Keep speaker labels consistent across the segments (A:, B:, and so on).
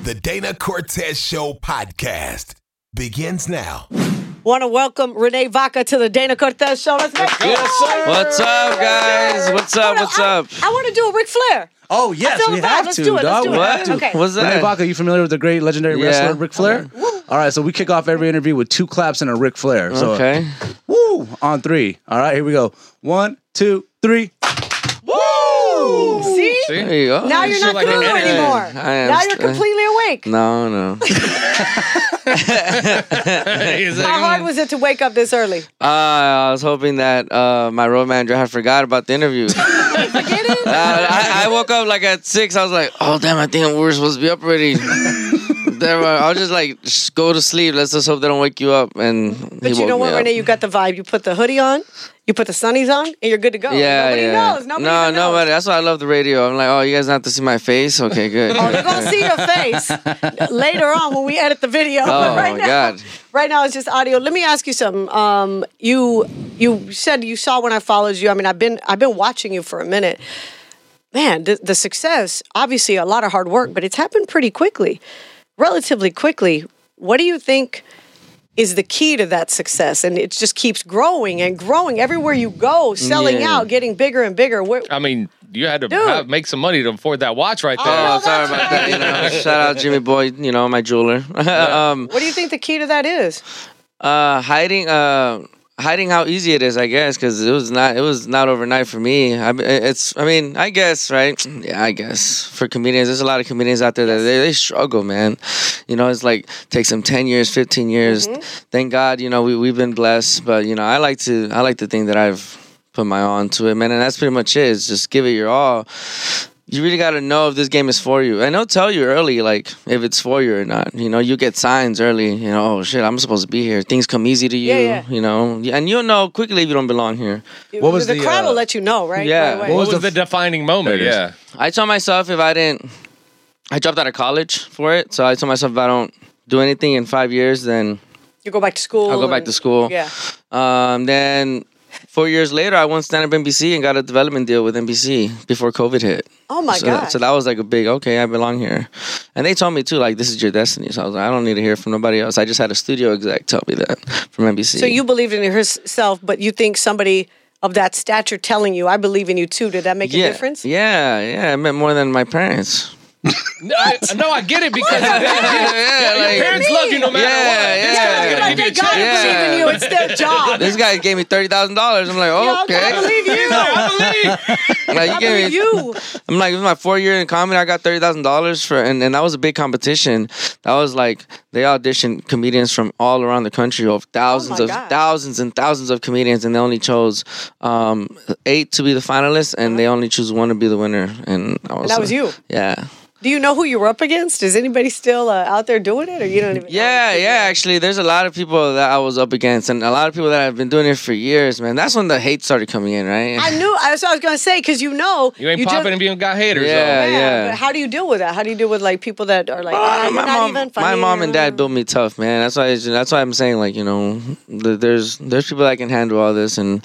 A: The Dana Cortez Show podcast begins now.
B: Want to welcome Renee Vaca to the Dana Cortez Show. Let's go.
C: Yes, sir.
D: What's up, guys? What's up?
B: I want to do a Ric Flair.
C: Oh, yes, we have
B: Let's
C: to,
B: do it.
C: dog.
B: Let's do it.
D: What?
B: Okay.
D: What's
C: Renee
D: that?
C: Vaca, you familiar with the great legendary wrestler Ric Flair? All right, so we kick off every interview with 2 claps and a Ric Flair. So,
D: Okay.
C: woo, on 3. All right, here we go. 1, 2, 3.
B: Woo! See?
D: There you go.
B: Now you're not
E: like
B: through
E: an energy.
B: anymore.
D: I
B: Now you're
D: understand.
B: completely awake.
D: No.
B: How hard was it to wake up this early?
D: I was hoping that my road manager had forgot about the interview.
B: Forget it?
D: I woke up like at 6. I was like, oh, damn, I think we were supposed to be up already. I'll just like just go to sleep. Let's just hope they don't wake you up. And
B: But
D: he
B: you know
D: woke
B: what,
D: me up.
B: Renee? You got the vibe. You put the hoodie on, you put the sunnies on, and you're good to go.
D: Yeah,
B: Nobody
D: yeah.
B: knows. Nobody even knows.
D: Nobody. That's why I love the radio. I'm like, oh, you guys don't have to see my face? Okay, good.
B: Oh, you're going to see your face later on when we edit the video.
D: Oh,
B: But right
D: my
B: now,
D: God.
B: Right now, it's just audio. Let me ask you something. You said you saw when I followed you. I mean, I've been watching you for a minute. Man, the success, obviously a lot of hard work, but it's happened pretty quickly, relatively quickly. What do you think is the key to that success? And it just keeps growing and growing everywhere you go, selling
D: Yeah.
B: out, getting bigger and bigger.
E: I mean, you had to
B: Dude.
E: make some money to afford that watch right there.
B: Oh,
D: Oh, sorry about that. You know, shout out Jimmy Boy, my jeweler.
B: What do you think the key to that is?
D: Hiding how easy it is, I guess, because it was not overnight for me. I guess, right? Yeah, I guess for comedians, there's a lot of comedians out there that they struggle, man. It's like takes them 10 years, 15 years.
B: Mm-hmm.
D: Thank God, we've been blessed, but I like to think that I've put my all into it, man, and that's pretty much it. It's just give it your all. You really got to know if this game is for you. And they'll tell you early, like, if it's for you or not. You get signs early, oh, shit, I'm supposed to be here. Things come easy to you,
B: Yeah.
D: And you'll know quickly if you don't belong here.
C: What was
B: the
C: the,
B: crowd will let you know, right?
D: Yeah.
B: Right away.
E: What was the defining moment?
C: There it is.
E: Yeah.
D: I told myself I dropped out of college for it. So I told myself if I don't do anything in 5 years, then
B: You go back to school.
D: I'll go back to school.
B: Yeah.
D: Then 4 years later, I won stand-up NBC and got a development deal with NBC before COVID hit.
B: Oh my God.
D: So that was like a big, okay, I belong here. And they told me too, like, this is your destiny. So I was like, I don't need to hear from nobody else. I just had a studio exec tell me that from NBC.
B: So you believed in yourself, but you think somebody of that stature telling you, I believe in you too, did that make a difference?
D: Yeah, it meant more than my parents.
E: No, I get it because your
D: like,
E: parents love you no matter what. This guy's
B: You're
E: gonna
B: like,
E: give you
B: they
E: a
B: gotta
E: chance.
B: believe in you. It's their job.
D: This guy gave me $30,000. I'm like,
B: Yeah,
D: okay.
B: I believe you.
E: I believe.
D: Like,
B: I believe you.
D: I'm like, it was my 4th year in comedy. I got $30,000 for, and that was a big competition. That was like they auditioned comedians from all around the country, of thousands and thousands of comedians, and they only chose 8 to be the finalists, and they only choose 1 to be the winner. And
B: that was you.
D: Yeah.
B: Do you know who you were up against? Is anybody still out there doing it, or you don't even?
D: Yeah. Actually, there's a lot of people that I was up against, and a lot of people that have been doing it for years, man. That's when the hate started coming in, right?
B: I knew. That's what I was gonna say because
E: You ain't popping and being got haters.
D: Yeah.
B: But how do you deal with that? How do you deal with like people that are like, you're not even funny?
D: My mom and dad built me tough, man. That's why I'm saying, like, there's people that can handle all this, and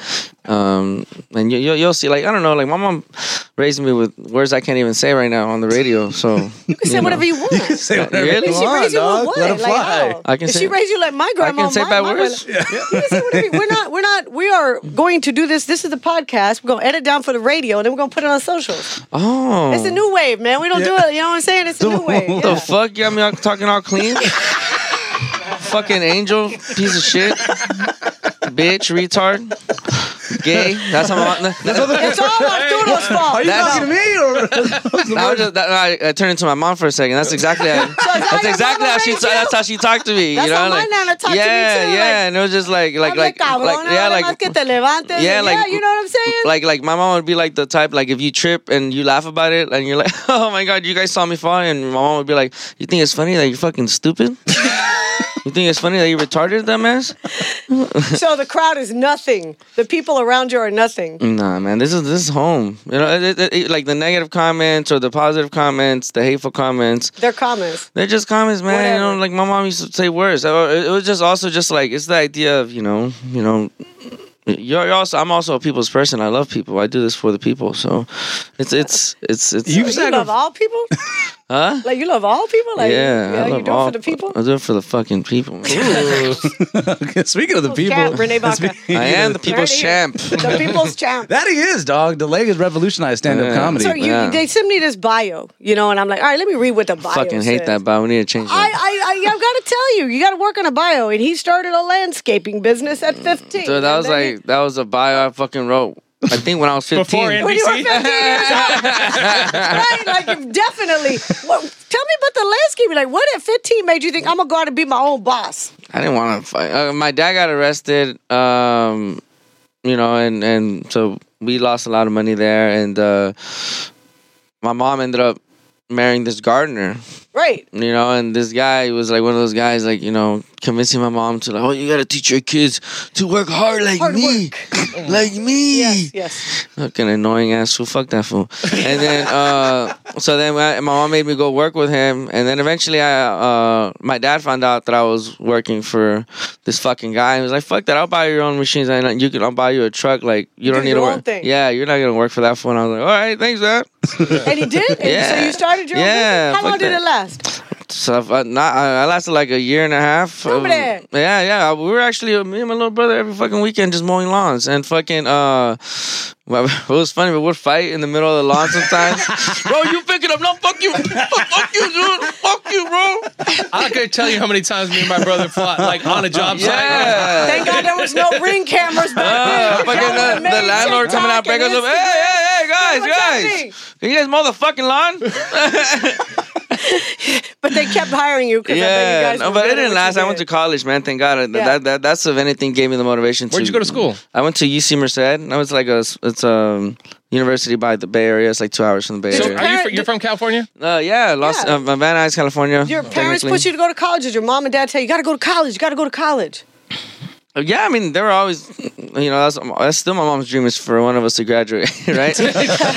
D: you'll see. Like, I don't know, like my mom raised me with words I can't even say right now on the radio. So
B: You can say whatever you want.
C: You can say whatever
D: Really?
C: you
B: Did she
C: want,
B: raise you
C: dog.
B: with what?
C: Let it fly.
B: Like,
D: I can
B: did
D: say-
B: she raise you like my grandma?
D: I can say bad
B: my
D: words.
B: You can say whatever. We are going to do this. This is the podcast. We're going to edit down for the radio, and then we're going to put it on socials.
D: Oh.
B: It's a new wave, man. We don't do it. You know what I'm saying? It's a new wave.
D: What
B: Yeah.
D: the fuck? You got me all talking all clean? Fucking angel, piece of shit. Bitch, retard. Gay. That's how
B: It's all Arturo's fault.
C: Are you
D: That's-
C: talking to me or?
D: I turned into my mom for a second. That's exactly how. That's how she talked to me.
B: That's how my nana talked to me, too,
D: Yeah, and it was just like,
B: Hable cabrón, nada más que te levantes.
D: yeah,
B: And
D: like-
B: you know what I'm saying?
D: like my mom would be like the type, like, if you trip and you laugh about it and you're like, oh my God, you guys saw me fall, and my mom would be like, you think it's funny that you're fucking stupid? You think it's funny that you're retarded, dumbass?
B: So the crowd is nothing. The people around you are nothing.
D: Nah, man, this is home. Like the negative comments or the positive comments, the hateful comments.
B: They're comments.
D: They're just comments, man.
B: Whatever.
D: Like my mom used to say worse. It was just also just like, it's the idea of I'm also a people's person. I love people. I do this for the people. So it's
B: You love all people?
D: Huh?
B: Like you love all people? Like
D: Yeah, I
B: you
D: love
B: do it
D: all.
B: for the people?
D: I do it for the fucking people. Man.
C: Speaking of the people,
B: Champ, Renee Baca.
C: speaking
D: I
C: of
D: am the people's
B: Right here.
D: champ.
B: The people's champ.
C: That he is, dog. DeLay has revolutionized stand-up
D: Yeah.
C: comedy.
B: So they sent me this bio, and I'm like, all right, let me read what the bio
D: Fucking hate
B: says.
D: that, but we need to change that.
B: I've got to tell you, you got to work on a bio. And he started a landscaping business at 15.
D: Dude, that was a bio I fucking wrote. I think when I was 15.
E: Before
B: When you were 15
E: NBC.
B: years old. Right? Like, definitely. Well, tell me about the landscaping. Like, what at 15 made you think I'm going to go out and be my own boss?
D: I didn't want to fight. My dad got arrested, and so we lost a lot of money there. And my mom ended up marrying this gardener.
B: Right.
D: And this guy was like one of those guys, like, convincing my mom to, like, oh, you got to teach your kids to work hard like me. Like me.
B: Yes.
D: Fucking annoying ass fool. Fuck that fool. And then, so then my mom made me go work with him. And then eventually my dad found out that I was working for this fucking guy. He was like, fuck that. I'll buy your own machines. I'll buy you a truck. Like, you don't need to
B: your own
D: work.
B: thing.
D: Yeah, you're not going to work for that fool. And I was like, all right, thanks, Dad.
B: And he did? And
D: Yeah.
B: so you started your own
D: Yeah,
B: business? How long
D: fuck
B: did
D: that.
B: it last?
D: So I lasted like a year and a half.
B: Over there.
D: Yeah. We were actually, me and my little brother, every fucking weekend just mowing lawns. And fucking, well, it was funny, but we'd fight in the middle of the lawn sometimes. Bro, you pick it up. No, fuck you. Fuck you, dude. Fuck you, bro.
E: I can't tell you how many times me and my brother fought, like on a job site.
D: Yeah.
B: Thank God there was no ring cameras back then.
D: Fucking the landlord coming out, break us up. Hey, guys. Can you guys mow the fucking lawn?
B: But they kept hiring you because I bet you
D: Yeah,
B: guys
D: no,
B: were
D: but
B: good
D: it
B: at
D: didn't
B: what
D: last.
B: you
D: I went to
B: did.
D: college, man. Thank God.
B: Yeah.
D: That's if anything gave me the motivation to.
E: Where'd you go to school?
D: I went to UC Merced. I was like it's a university by the Bay Area. It's like 2 hours from the Bay
E: So
D: Area.
E: you're from California?
D: Yeah,
B: Yeah.
D: Van Nuys, California.
B: Your parents
D: technically.
B: pushed you to go to college. Did your mom and dad tell you, you got to go to college? You got to go to college.
D: Yeah, I mean, they were always, that's still my mom's dream is for one of us to graduate, right?
E: This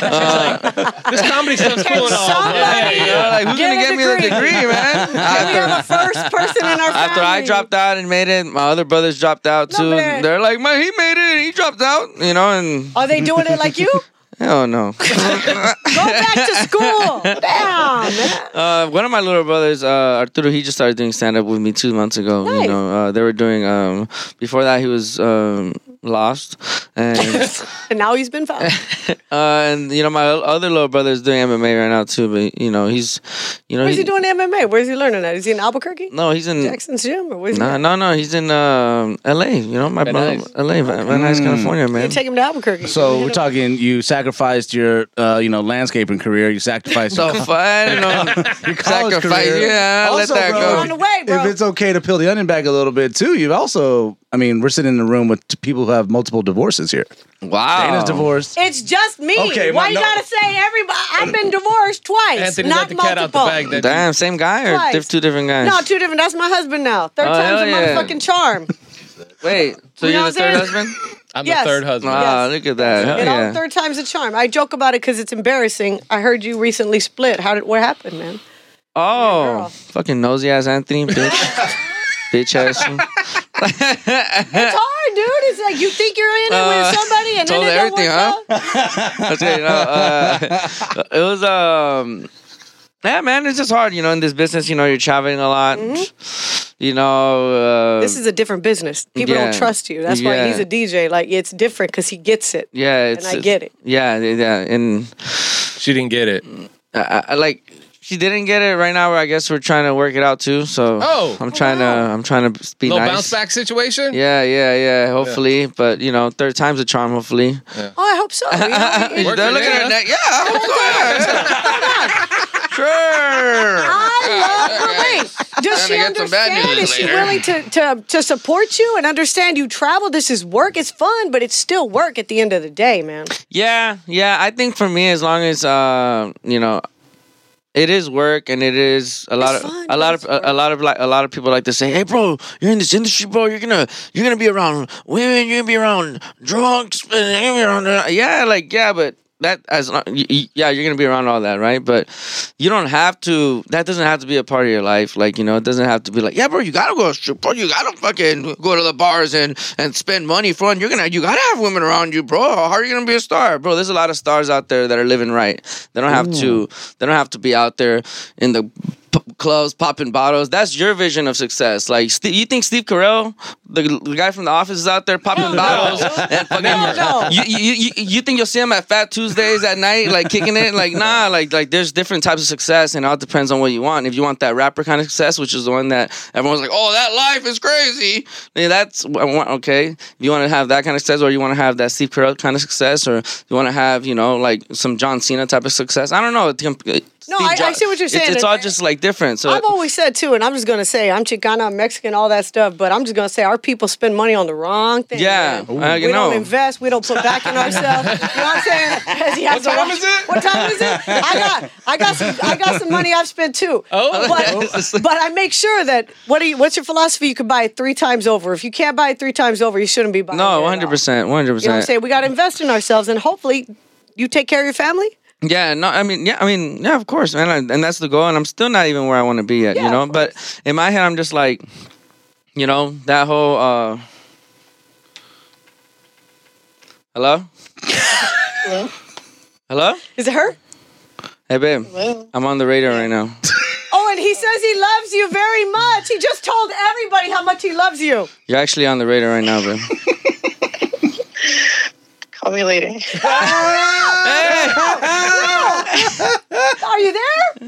E: comedy stuff's cool and all.
B: somebody-
D: Like, who's
B: Get
D: gonna
B: a
D: get me the
B: degree.
D: degree, man?
B: We have a first person in our family.
D: After I dropped out and made it, my other brothers dropped out too.
B: man.
D: They're like, man, he made it and he dropped out, and
B: Are they doing it like you?
D: hell no.
B: Go back to school. Damn, man.
D: One of my little brothers, Arturo, he just started doing stand up with me 2 months ago.
B: Nice.
D: They were doing before that he was lost, and
B: And now he's been found.
D: and my other little brother is doing MMA right now too. But he's
B: Where's he doing MMA? Where's he learning that? Is he in Albuquerque?
D: No, he's in
B: Jackson's gym? Or where's he at?
D: no, he's in L.A. My
E: Van
D: brother,
E: Nuys.
D: L.A. Van Nuys, California, man.
B: You take him to Albuquerque.
C: So we're talking. You sacrificed your, landscaping career. You sacrificed
D: So fun,
C: your college
D: sacrifice.
C: career.
D: Yeah, let
C: Also,
D: that
C: bro,
D: go.
B: On the way, bro.
C: If it's okay to peel the onion back a little bit too, you've also. I mean, we're sitting in a room with people who have multiple divorces here.
D: Wow.
C: Dana's divorced.
B: It's just me.
C: Okay,
B: Why
C: well,
B: you
C: no.
B: gotta say everybody? I've been divorced twice.
E: Anthony
B: not
E: let the cat out the
B: multiple.
E: bag.
D: Damn, same guy or
B: Twice.
D: two different guys?
B: No, two different. That's my husband now. Third
D: Oh,
B: time's a
D: hell yeah.
B: motherfucking charm.
D: Wait, so
B: You know
D: you're
B: what
D: the
B: I'm
D: third
B: saying?
D: husband?
E: I'm
B: Yes.
E: the third husband.
D: Ah, look at that. Hell yeah.
B: Third time's a charm. I joke about it because it's embarrassing. I heard you recently split. What happened, man?
D: Oh,
B: girl.
D: fucking nosy ass Anthony, bitch. Bitch ass.
B: It's hard, dude. It's like you think you're in it with somebody and then
D: told
B: it don't
D: everything,
B: work
D: huh?
B: out.
D: Okay, it was yeah, man, it's just hard, in this business, you're traveling a lot.
B: This is a different business. People
D: yeah.
B: don't trust you. That's why
D: Yeah.
B: he's a DJ. Like it's different because he gets it.
D: yeah, it's
B: I get it.
D: Yeah, and
E: She didn't get it.
D: I like she didn't get it right now. Where I guess we're trying to work it out too. So I'm trying to be
E: Little
D: nice.
E: bounce back situation?
D: Yeah. Hopefully, but third time's a charm. Hopefully.
B: Oh, I hope so. You know,
E: Work
D: They're
E: it
D: looking
E: out.
D: at her neck. Yeah, I hope so. Sure.
B: I love her. Wait, does she
D: Gonna get some bad
B: understand?
D: news
B: Is she
D: later.
B: willing to support you and understand you travel? This is work. It's fun, but it's still work at the end of the day, man.
D: Yeah. I think for me, as long as it is work, and it is a lot
B: fun,
D: of
B: but it's work.
D: a lot of people like to say, "Hey, bro, you're in this industry, bro. You're gonna be around women. You're gonna be around drunks. And you're gonna be around." But that as yeah, you're gonna be around all that, right? But you don't have to. That doesn't have to be a part of your life. Like, it doesn't have to be like, yeah, bro, you gotta go strip, bro. You gotta fucking go to the bars and spend money for it. You gotta have women around you, bro. How are you gonna be a star, bro? There's a lot of stars out there that are living right. They don't have to. They don't have to be out there in the clubs popping bottles. That's your vision of success. Like, you think Steve Carell, the guy from The Office, is out there popping bottles and fucking?
B: No.
D: You think you'll see him at Fat Tuesdays at night, like kicking it? Like, nah. Like there's different types of success, and it all depends on what you want. If you want that rapper kind of success, which is the one that everyone's like, oh, that life is crazy. Yeah, that's okay. If you want to have that kind of success, or you want to have that Steve Carell kind of success, or you want to have like some John Cena type of success. I don't know.
B: No, I see what you're saying.
D: It's all just like different. So
B: I've always said too, and I'm just gonna say I'm Chicana, I'm Mexican, all that stuff. But I'm just gonna say our people spend money on the wrong thing.
D: Yeah,
B: man. We don't invest. We don't put back in ourselves. You know what I'm saying?
E: What time is it?
B: What time is it? I got some money I've spent too. But I make sure that what's your philosophy? You can buy it 3 times over. If you can't buy it 3 times over, you shouldn't be buying it.
D: No, 100%, 100%.
B: You know what I'm saying? We got to invest in ourselves, and hopefully, you take care of your family.
D: Yeah, no, I mean, of course, man, and that's the goal, and I'm still not even where I want to be yet, but in my head, I'm just like, that whole, hello?
F: Hello?
D: Hello?
B: Is it her?
D: Hey, babe,
F: Hello?
D: I'm on the radio right now.
B: Oh, and he says he loves you very much. He just told everybody how much he loves you.
D: You're actually on the radio right now, babe.
F: Call me later.
B: Are you there?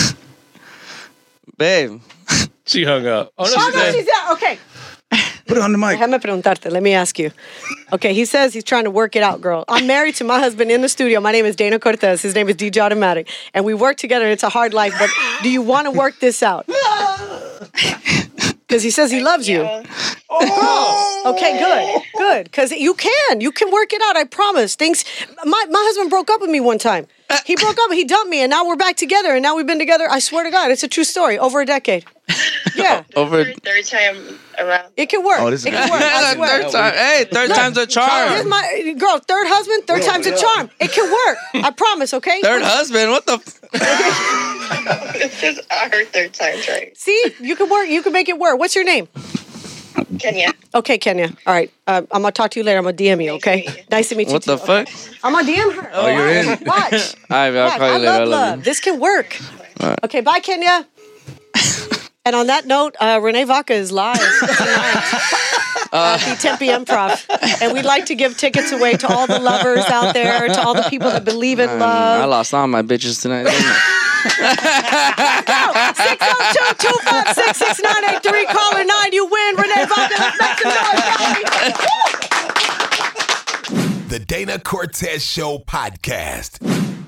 D: Babe.
E: She hung up. Oh,
B: Oh, no, she's there. Okay.
C: Put it on the mic.
B: Déjame preguntarte. Let me ask you. Okay, he says he's trying to work it out, girl. I'm married to my husband in the studio. My name is Dana Cortez. His name is DJ Automatic. And we work together, and it's a hard life. But do you want to work this out? Because he says he loves you. Oh. Okay, good. Because you can work it out. I promise. My husband broke up with me one time. He broke up. He dumped me, and now we're back together. And now we've been together. I swear to God, it's a true story. Over a decade. Yeah.
D: Over
F: Third time around.
B: It can work.
C: Oh, this is
B: it can work. I swear.
D: third time. Hey, third time's a charm.
B: Here's my girl. Third husband. Third time's a charm. It can work. I promise. Okay.
D: Third husband? What the?
F: This is our third time trying.
B: See, you can work. You can make it work. What's your name?
F: Kenya.
B: Okay, Kenya. All right. I'm gonna talk to you later. I'm gonna DM you. Okay. Nice to meet you.
D: What the fuck?
B: I'm gonna DM her.
C: Oh, you're in.
B: Watch.
D: All right, I'll call you later. I love you.
B: This can work.
D: Right.
B: Okay. Bye, Kenya. And on that note, Renee Vaca is live tonight at the Tempe Improv. And we'd like to give tickets away to all the lovers out there, to all the people that believe in
D: I
B: love.
D: lost all my bitches tonight.
B: 602-256-6983. Caller 9, you win. Renee Vaca. Let's make some noise, guys.
A: The Dana Cortez Show podcast.